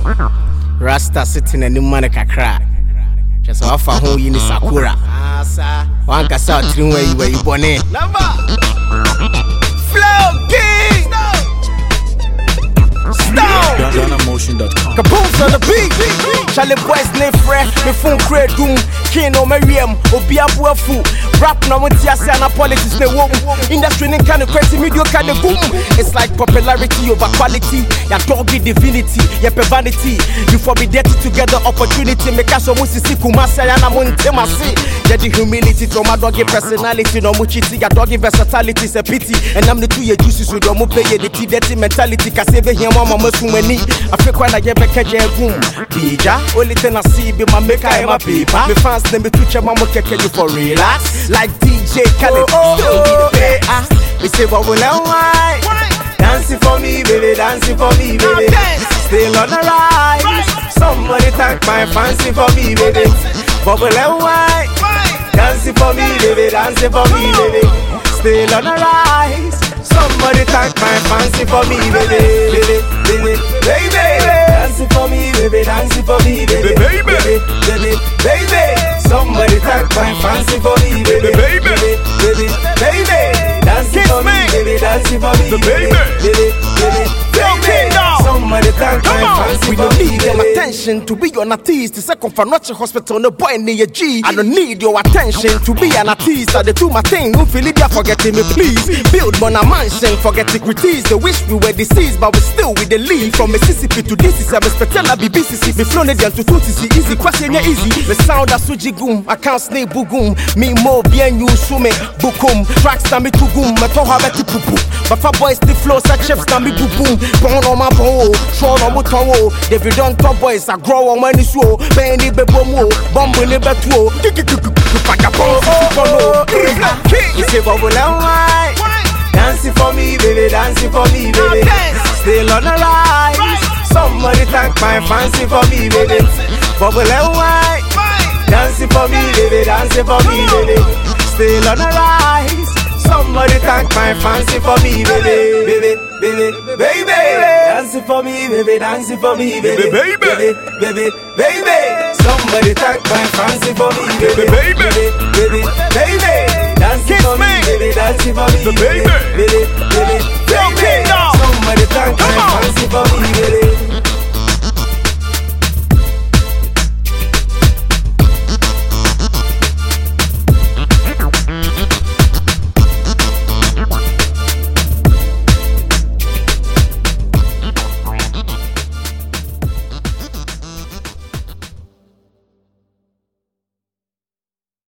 Rasta sitting in the money kakra. Just offer home in Sakura. One can start to where you born in. Flow King! Stone! Kaboom's on the beat! Charlie Boys name fresh, me phone create doom. King o Mariam, Obia Buafu. Rap no one tiasa na politics ne wo. Industry nin kind of crazy media kind of boom. It's like popularity over quality. Ya doggy divinity, ya vanity. You for be dirty together opportunity. Make us almost see kumasa ya na munte masi. Ya the humility to my doggy personality. No muchiti, ya doggy versatility is a pity. And I'm the two ye juices with no play the dirty mentality. Kasebe here mama musumeni. I feel quite like a bekeje boom. Bija, only thing I see be my maker and my paper. Me fans them be twitch mama keke you for relax. Like DJ Khaled, still be the best. We say what will I? Dancing for me, baby, dancing for me, baby. Still on the rise. Somebody thank my fancy for me, baby. Bubble and white. Dancing for me, baby, dancing for me, baby. Still on the rise. Somebody thank my fancy for me, baby, baby, baby, baby. Dancing for me, baby, dancing for me, baby, baby, baby, baby. Somebody thank my fancy for me, baby, baby, baby, baby. Dancing for me, baby, dancing for me, baby, baby, baby, baby. Somebody thank my fancy for me. We don't need your attention to be on a tease. The second for Noche Hospital, no boy near G. I don't need your attention to be an artist. I do my thing, who feel it, forgetting me, please. Build on a mansion, forget to critique. They wish we were deceased, but we still with the lead. From Mississippi to DC, I respect la BBCC. Me flown it down to 2TC, easy, question yeah easy. The sound of Suji Goom, I can't snake boogum. Me more bien you sume, bookum. Tracks na me tugum, me to have a tipupu. But for boys, the flow, such chips na me boom. Born on my bone, thrown on my tongue. They be done top boys, I grow on money show. Benny bebomo, bumble in betuo. You say bubble and white. Dancing for me, baby, dancing for me, baby. Still on the rise. Somebody thank my fancy for me, baby. Bubble and white. Dancing for me, baby, dancing for me, baby. Still on the rise. Somebody thank my fancy for me, baby, baby, baby, baby. Dancing for me, baby, dancing for me, baby, baby, baby, baby. Somebody thank my fancy for me, baby, baby, baby, baby. Dancing for me, baby, dancing for me, baby, baby, baby, baby. Somebody thank my fancy for me, baby.